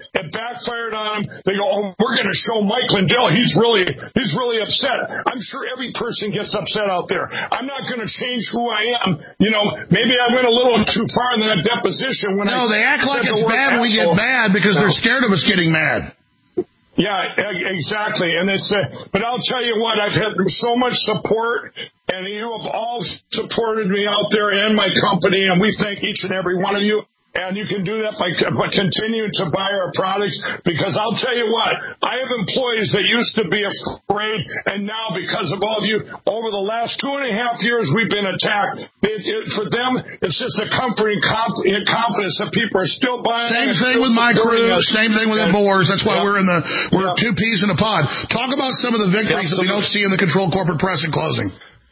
They go, oh, we're going to show Mike Lindell. He's really upset. I'm sure every person gets upset out there. I'm not going to change who I am. Maybe I went a little too far in that deposition. They act like it's bad when we get mad because they're scared of us getting mad. Yeah, exactly. And it's, but I'll tell you what, I've had so much support, and you have all supported me out there and my company, and we thank each and every one of you. And you can do that by continuing to buy our products, because I'll tell you what, I have employees that used to be afraid, and now because of all of you, over the last 2.5 years, we've been attacked. For them, it's just a comforting confidence that people are still buying. Same thing with my crew, same thing with the boars. That's why we're two peas in a pod. Talk about some of the victories that we don't see in the controlled corporate press in closing.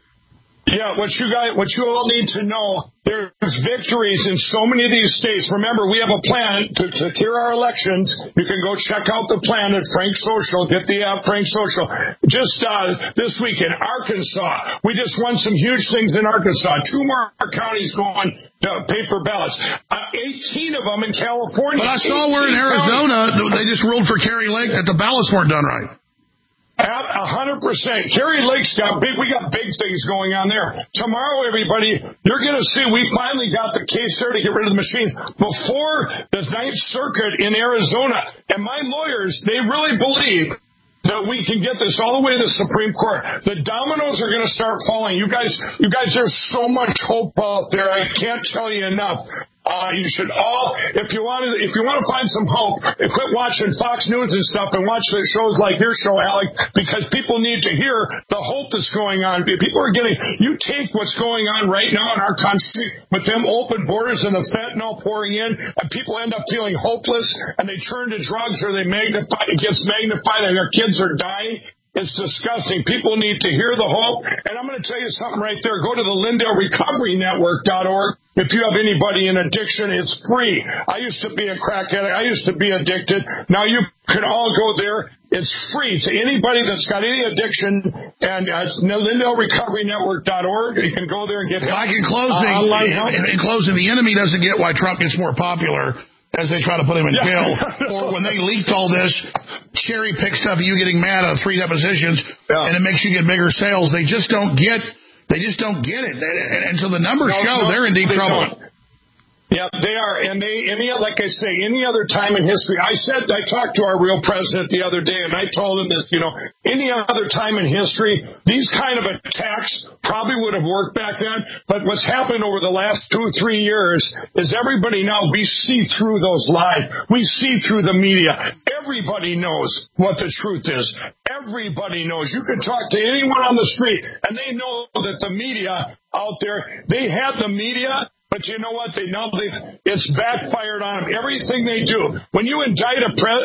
Yeah, what you all need to know, there's victories in so many of these states. Remember, we have a plan to secure our elections. You can go check out the plan at Frank Social. Get the app, Frank Social. Just this week in Arkansas, we just won some huge things in Arkansas. 2 more counties going to paper ballots. 18 of them in California. But I saw where in Arizona, they just ruled for Kerry Lake that the ballots weren't done right. 100%. Kerry Lake's we got big things going on there. Tomorrow, everybody, you're going to see we finally got the case there to get rid of the machines before the 9th Circuit in Arizona. And my lawyers, they really believe that we can get this all the way to the Supreme Court. The dominoes are going to start falling. You guys, there's so much hope out there. I can't tell you enough. You should all, if you want to find some hope, quit watching Fox News and stuff and watch the shows like your show, Alec, because people need to hear the hope that's going on. People are you take what's going on right now in our country with them open borders and the fentanyl pouring in, and people end up feeling hopeless, and they turn to drugs, or it gets magnified, and their kids are dying. It's disgusting. People need to hear the hope. And I'm going to tell you something right there. Go to the LindaleRecoveryNetwork.org. If you have anybody in addiction, it's free. I used to be a crack addict. I used to be addicted. Now you can all go there. It's free to anybody that's got any addiction. And it's LindaleRecoveryNetwork.org. You can go there and get help. Like in closing, the enemy doesn't get why Trump gets more popular as they try to put him in jail. Or when they leaked all this, cherry-pick stuff of you getting mad at 3 depositions, and it makes you get bigger sales. They just don't get it. And so the numbers show they're in deep trouble. Yeah, they are. And like I say, any other time in history, I talked to our real president the other day, and I told him this, any other time in history, these kind of attacks probably would have worked back then. But what's happened over the last 2 or 3 years is everybody now, we see through those lies. We see through the media. Everybody knows what the truth is. Everybody knows. You can talk to anyone on the street, and they know that the media out there, they have the media. But you know what? It's backfired on them. Everything they do. When you indict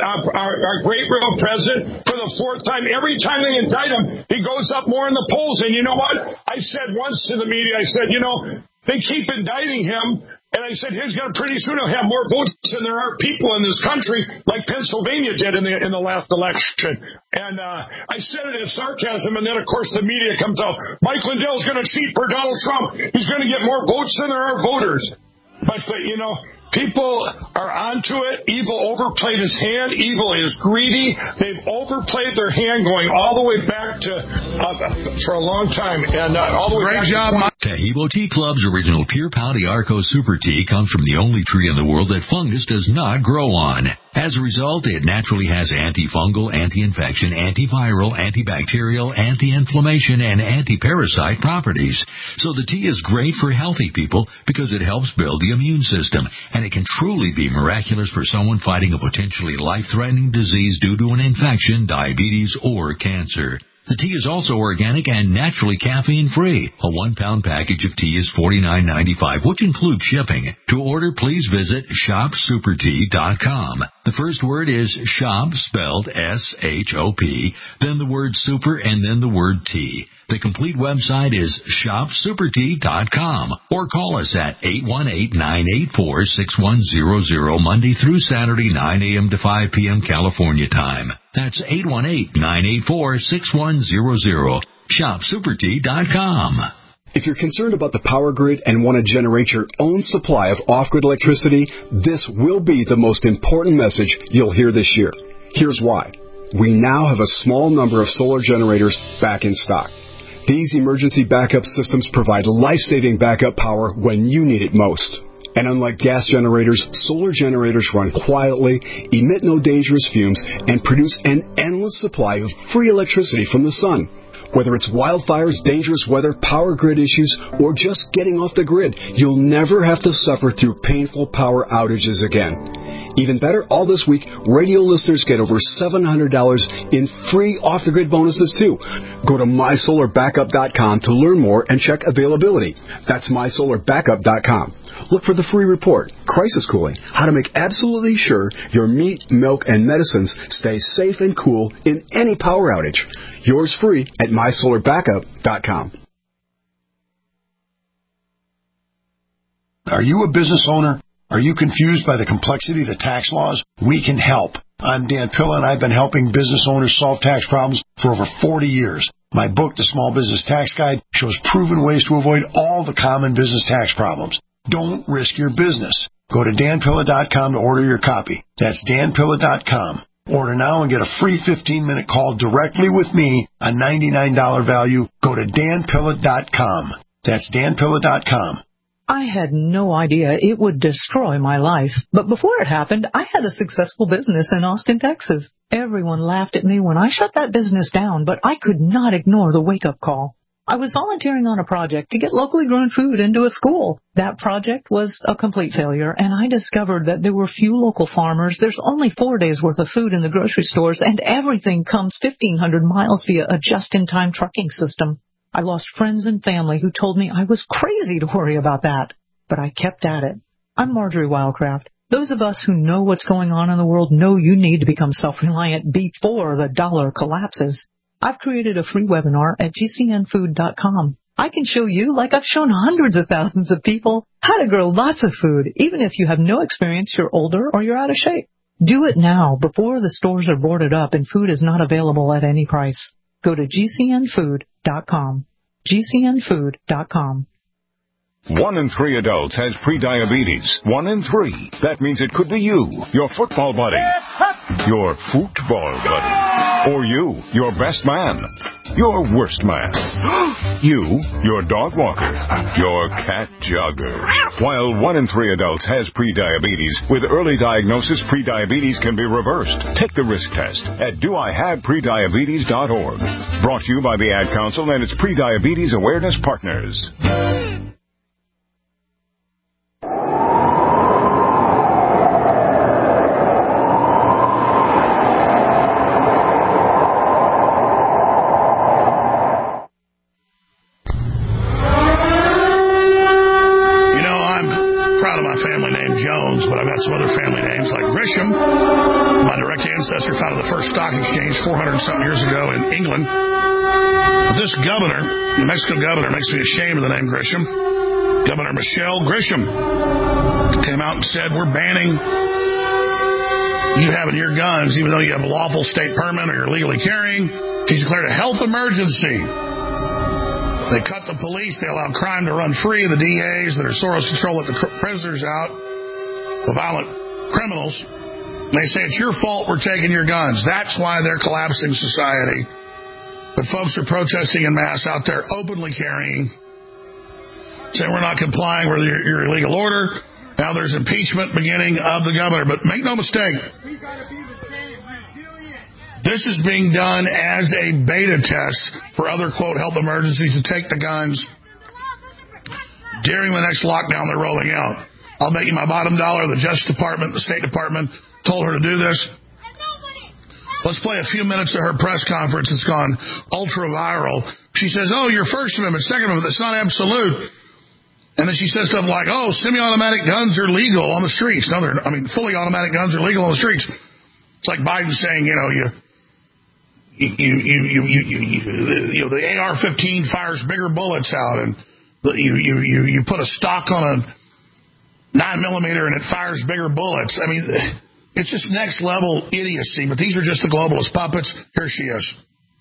our great real president for the 4th time, every time they indict him, he goes up more in the polls. And you know what? I said once to the media, I said, they keep indicting him. And I said, pretty soon he'll have more votes than there are people in this country, like Pennsylvania did in the last election. And I said it in sarcasm, and then, of course, the media comes out. Mike Lindell's going to cheat for Donald Trump. He's going to get more votes than there are voters. But people are onto it. Evil overplayed his hand. Evil is greedy. They've overplayed their hand going all the way back to for a long time. And all the way Great back job, to Taheebo Tea Club's original Pure Pouty Arco Super Tea comes from the only tree in the world that fungus does not grow on. As a result, it naturally has antifungal, anti-infection, antiviral, antibacterial, anti-inflammation, and anti-parasite properties. So the tea is great for healthy people because it helps build the immune system, and it can truly be miraculous for someone fighting a potentially life-threatening disease due to an infection, diabetes, or cancer. The tea is also organic and naturally caffeine-free. A 1-pound package of tea is $49.95, which includes shipping. To order, please visit shopsupertea.com. The first word is shop, spelled S-H-O-P, then the word super, and then the word tea. The complete website is shopsupertea.com, or call us at 818-984-6100 Monday through Saturday, 9 a.m. to 5 p.m. California time. That's 818-984-6100. Shopsupertea.com. If you're concerned about the power grid and want to generate your own supply of off-grid electricity, this will be the most important message you'll hear this year. Here's why. We now have a small number of solar generators back in stock. These emergency backup systems provide life-saving backup power when you need it most. And unlike gas generators, solar generators run quietly, emit no dangerous fumes, and produce an endless supply of free electricity from the sun. Whether it's wildfires, dangerous weather, power grid issues, or just getting off the grid, you'll never have to suffer through painful power outages again. Even better, all this week, radio listeners get over $700 in free off-the-grid bonuses, too. Go to MySolarBackup.com to learn more and check availability. That's MySolarBackup.com. Look for the free report, Crisis Cooling, how to make absolutely sure your meat, milk, and medicines stay safe and cool in any power outage. Yours free at MySolarBackup.com. Are you a business owner? Are you confused by the complexity of the tax laws? We can help. I'm Dan Pilla, and I've been helping business owners solve tax problems for over 40 years. My book, The Small Business Tax Guide, shows proven ways to avoid all the common business tax problems. Don't risk your business. Go to danpilla.com to order your copy. That's danpilla.com. Order now and get a free 15-minute call directly with me, a $99 value. Go to danpilla.com. That's danpilla.com. I had no idea it would destroy my life. But before it happened, I had a successful business in Austin, Texas. Everyone laughed at me when I shut that business down, but I could not ignore the wake-up call. I was volunteering on a project to get locally grown food into a school. That project was a complete failure, and I discovered that there were few local farmers. There's only 4 days' worth of food in the grocery stores, and everything comes 1,500 miles via a just-in-time trucking system. I lost friends and family who told me I was crazy to worry about that. But I kept at it. I'm Marjorie Wildcraft. Those of us who know what's going on in the world know you need to become self-reliant before the dollar collapses. I've created a free webinar at gcnfood.com. I can show you, like I've shown hundreds of thousands of people, how to grow lots of food, even if you have no experience, you're older, or you're out of shape. Do it now before the stores are boarded up and food is not available at any price. Go to gcnfood.com. gcnfood.com. 1 in 3 adults has prediabetes. 1 in 3. That means it could be you, your football buddy, your football buddy, or you, your best man, your worst man, you, your dog walker, your cat jogger. While 1 in 3 adults has prediabetes, with early diagnosis, prediabetes can be reversed. Take the risk test at doihaveprediabetes.org. Brought to you by the Ad Council and its Prediabetes Awareness Partners. Some other family names like Grisham. My direct ancestor founded the first stock exchange 400-something years ago in England. But this governor, New Mexico governor, makes me ashamed of the name Grisham. Governor Michelle Grisham came out and said, we're banning you having your guns, even though you have a lawful state permit or you're legally carrying. She's declared a health emergency. They cut the police. They allow crime to run free. The DAs that are Soros control let the prisoners out. The violent criminals, they say it's your fault we're taking your guns. That's why they're collapsing society. But folks are protesting en masse out there, openly carrying, saying we're not complying with your illegal order. Now there's impeachment beginning of the governor. But make no mistake, this is being done as a beta test for other, quote, health emergencies to take the guns during the next lockdown they're rolling out. I'll bet you my bottom dollar the Justice Department, the State Department told her to do this. Let's play a few minutes of her press conference. It's gone ultra-viral. She says, your First Amendment, Second Amendment, that's not absolute. And then she says stuff like, semi-automatic guns are legal on the streets. No, fully automatic guns are legal on the streets. It's like Biden saying, the AR-15 fires bigger bullets out, and you put a stock on a 9mm and it fires bigger bullets. It's just next level idiocy, but these are just the globalist puppets. Here she is.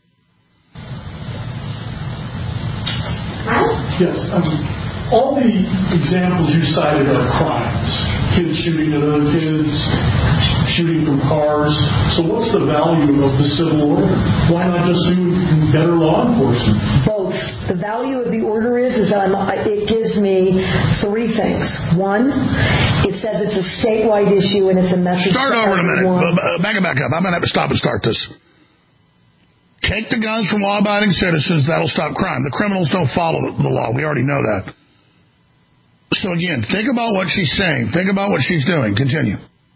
Yes, all the examples you cited are crimes. Kids shooting at other kids, shooting from cars. So what's the value of the civil order? Why not just do better law enforcement? Both. The value of the order is that it gives me three things. One, it says it's a statewide issue and it's a message. Start over in a minute. Back up. I'm going to have to stop and start this. Take the guns from law-abiding citizens. That'll stop crime. The criminals don't follow the law. We already know that. So again, think about what she's saying. Think about what she's doing. Continue.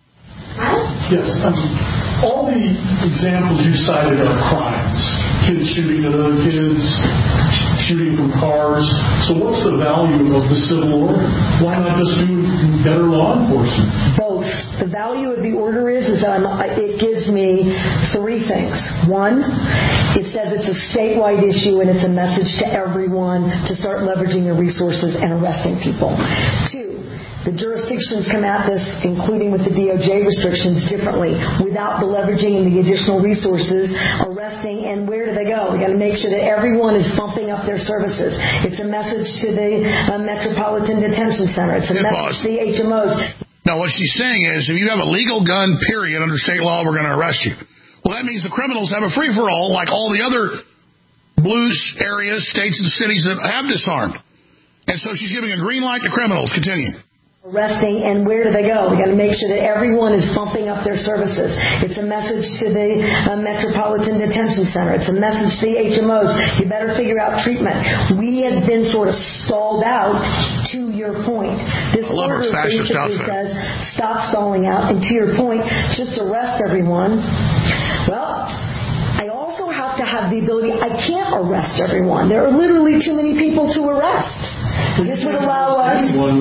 Yes. All the examples you cited are crimes. Kids shooting at other kids, shooting from cars. So what's the value of the civil order? Why not just do better law enforcement? Both. The value of the order is that it gives me three things. One, it says it's a statewide issue and it's a message to everyone to start leveraging their resources and arresting people. Two, the jurisdictions come at this, including with the DOJ restrictions, differently, without the leveraging and the additional resources, arresting, and where do they go? We've got to make sure that everyone is bumping up their services. It's a message to the Metropolitan Detention Center. It's a message to the HMOs. Now, what she's saying is, if you have a legal gun, period, under state law, we're going to arrest you. Well, that means the criminals have a free-for-all like all the other blue areas, states, and cities that have disarmed. And so she's giving a green light to criminals. Continue. Arresting, and where do they go? We've got to make sure that everyone is bumping up their services. It's a message to the Metropolitan Detention Center. It's a message to the HMOs. You better figure out treatment. We have been sort of stalled out, to your point. This order basically says stop stalling out, and to your point, just arrest everyone. Well, I also have to have the ability, I can't arrest everyone. There are literally too many people to arrest. This would allow us...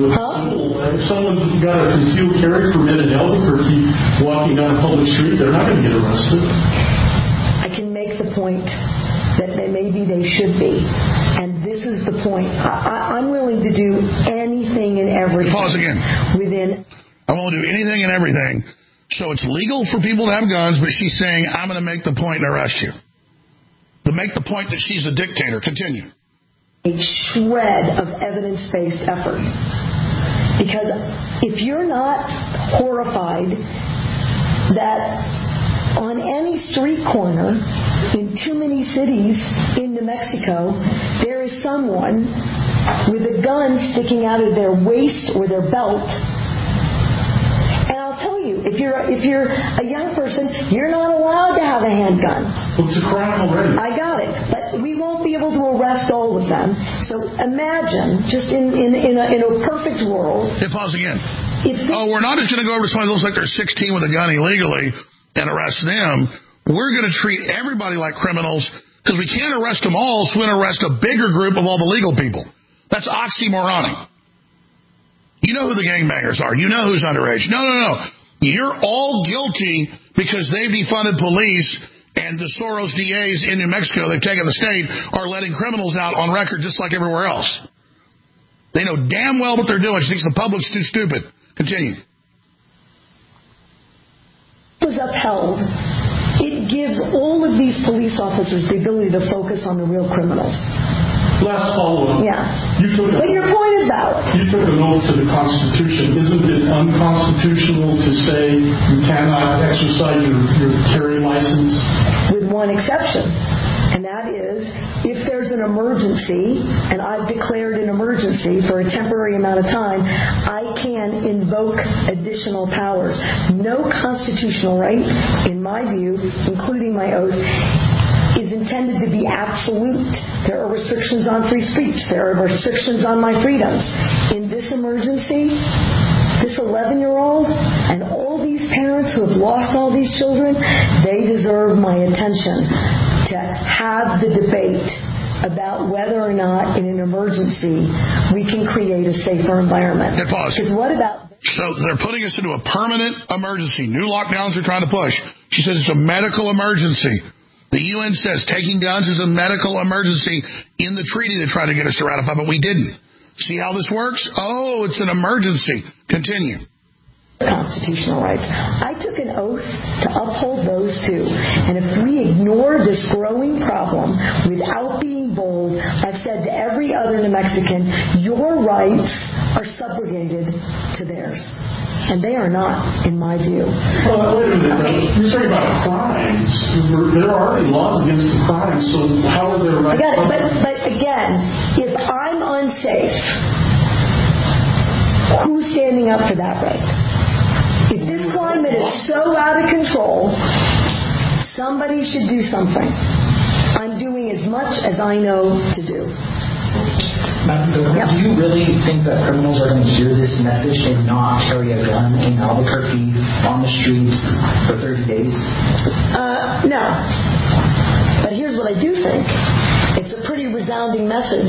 If someone's got a concealed carry permit in Albuquerque walking down a public street, they're not going to get arrested. I can make the point that maybe they should be. And this is the point. I'm willing to do anything and everything. Pause again. I won't do anything and everything. So it's legal for people to have guns, but she's saying, I'm going to make the point and arrest you. To make the point that she's a dictator. Continue. A shred of evidence-based effort. Because if you're not horrified that on any street corner in too many cities in New Mexico, there is someone with a gun sticking out of their waist or their belt. And I'll tell you, if you're a young person, you're not allowed to have a handgun. Well, it's a crime already. I got it. But we won't be able to arrest all of them. So imagine, just in a perfect world... Hey, pause again. We're not just going to go over to someone that looks like they're 16 with a gun illegally and arrest them. We're going to treat everybody like criminals because we can't arrest them all, so we're going to arrest a bigger group of all the legal people. That's oxymoronic. You know who the gangbangers are. You know who's underage. No. You're all guilty because they've defunded police and the Soros DAs in New Mexico, they've taken the state, are letting criminals out on record just like everywhere else. They know damn well what they're doing. She thinks the public's too stupid. Continue. Was upheld. It gives all of these police officers the ability to focus on the real criminals. Last follow-up. Yeah. But your point is valid. You took an oath to the Constitution. Isn't it unconstitutional to say you cannot exercise your carry license? With one exception. And that is, if there's an emergency, and I've declared an emergency for a temporary amount of time, I can invoke additional powers. No constitutional right, in my view, including my oath, is intended to be absolute. There are restrictions on free speech. There are restrictions on my freedoms. In this emergency, this 11-year-old and all these parents who have lost all these children, they deserve my attention to have the debate about whether or not in an emergency we can create a safer environment. Hey, pause. Because what about... So they're putting us into a permanent emergency. New lockdowns are trying to push. She says it's a medical emergency. The UN says taking guns is a medical emergency in the treaty to try to get us to ratify, but we didn't. See how this works? Oh, it's an emergency. Continue. Constitutional rights. I took an oath to uphold those two. And if we ignore this growing problem without being bold, I've said to every other New Mexican, your rights are subrogated to theirs. And they are not, in my view. Well, wait a minute. You're talking about There are already laws against the crime, so how are there rights? I got it, but again, if I'm unsafe, who's standing up for that right? If this climate is so out of control, somebody should do something. I'm doing as much as I know to do. Yep. Do you really think that criminals are going to hear this message and not carry a gun in Albuquerque on the streets for 30 days? No. But here's what I do think. It's a pretty resounding message.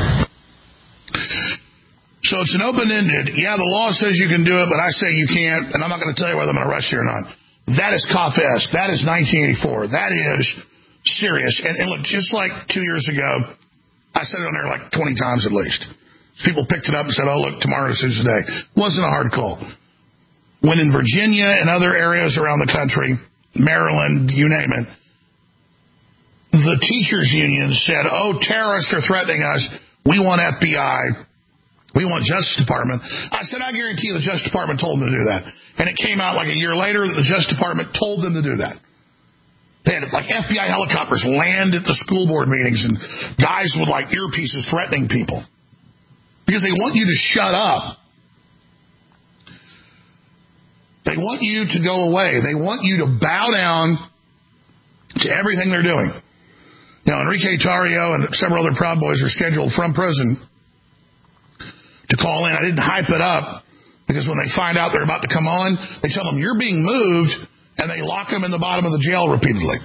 So it's an open-ended, yeah, the law says you can do it, but I say you can't, and I'm not going to tell you whether I'm going to arrest you or not. That is COP-esque. That is 1984. That is serious. And look, just like 2 years ago, I said it on there like 20 times at least. People picked it up and said, oh, look, tomorrow is Tuesday. It wasn't a hard call. When in Virginia and other areas around the country, Maryland, you name it, the teachers' union said, oh, terrorists are threatening us. We want FBI. We want Justice Department. I said, I guarantee the Justice Department told them to do that. And it came out like a year later that the Justice Department told them to do that. They had like FBI helicopters land at the school board meetings and guys with like earpieces threatening people because they want you to shut up. They want you to go away. They want you to bow down to everything they're doing. Now, Enrique Tarrio and several other Proud Boys are scheduled from prison to call in. I didn't hype it up because when they find out they're about to come on, they tell them, you're being moved. And they lock them in the bottom of the jail repeatedly.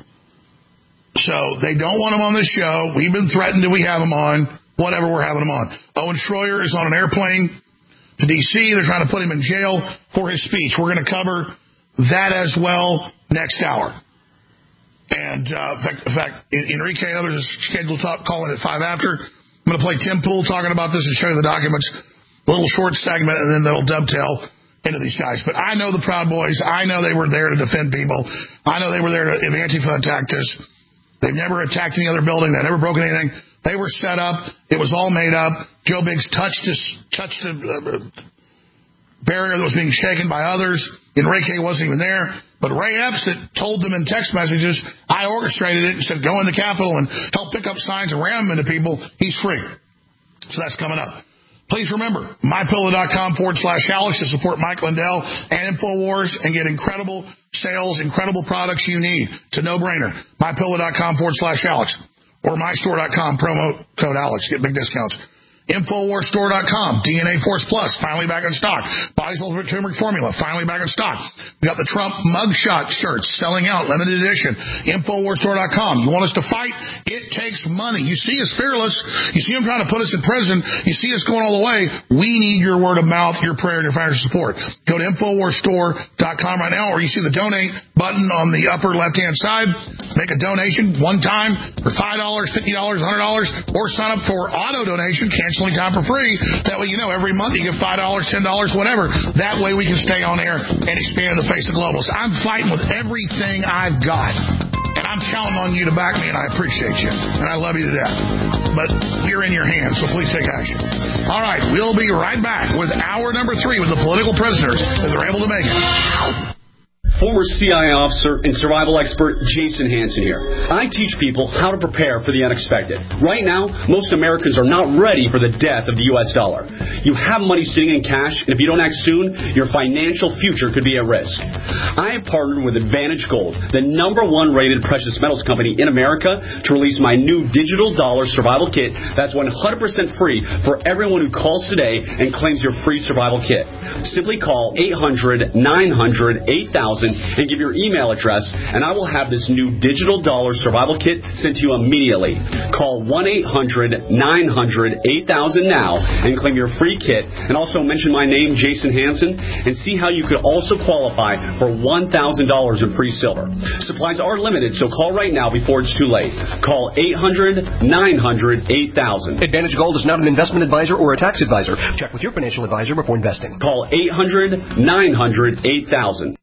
So they don't want them on this show. We've been threatened that we have them on. Whatever, we're having them on. Owen Schroyer is on an airplane to D.C. They're trying to put him in jail for his speech. We're going to cover that as well next hour. And in fact, Enrique and others are scheduled to call in at 5 after. I'm going to play Tim Pool talking about this and show you the documents. A little short segment, and then they'll dovetail into these guys. But I know the Proud Boys. I know they were there to defend people. I know they were there if Antifa attacked us. They've never attacked any other building. They've never broken anything. They were set up. It was all made up. Joe Biggs touched a barrier that was being shaken by others. Enrique wasn't even there. But Ray Epps that told them in text messages, I orchestrated it and said, go in the Capitol and help pick up signs and ram them into people. He's free. So that's coming up. Please remember, MyPillow.com/Alex to support Mike Lindell and InfoWars and get incredible sales, incredible products you need. It's a no-brainer. MyPillow.com/Alex or MyStore.com, promo code Alex. Get big discounts. InfoWarsStore.com, DNA Force Plus, finally back in stock. Body's Ultimate Turmeric Formula, finally back in stock. We got the Trump mugshot shirts selling out, limited edition. InfoWarsStore.com. You want us to fight? It takes money. You see us fearless. You see them trying to put us in prison. You see us going all the way. We need your word of mouth, your prayer, and your financial support. Go to InfoWarsStore.com right now, or you see the donate button on the upper left-hand side. Make a donation one time for $5, $50, $100, or sign up for auto donation, cancel time for free. That way, you know, every month you get $5, $10, whatever. That way we can stay on air and expand the face of globals. I'm fighting with everything I've got. And I'm counting on you to back me, and I appreciate you. And I love you to death. But we're in your hands, so please take action. All right, we'll be right back with hour number 3 with the political prisoners, if they're able to make it. Former CIA officer and survival expert Jason Hansen here. I teach people how to prepare for the unexpected. Right now, most Americans are not ready for the death of the U.S. dollar. You have money sitting in cash, and if you don't act soon, your financial future could be at risk. I have partnered with Advantage Gold, the #1 rated precious metals company in America, to release my new digital dollar survival kit that's 100% free for everyone who calls today and claims your free survival kit. Simply call 800-900-8000 and give your email address, and I will have this new digital dollar survival kit sent to you immediately. Call 1-800-900-8000 now and claim your free kit, and also mention my name, Jason Hansen, and see how you could also qualify for $1,000 in free silver. Supplies are limited, so call right now before it's too late. Call 800-900-8000. Advantage Gold is not an investment advisor or a tax advisor. Check with your financial advisor before investing. Call 800-900-8000.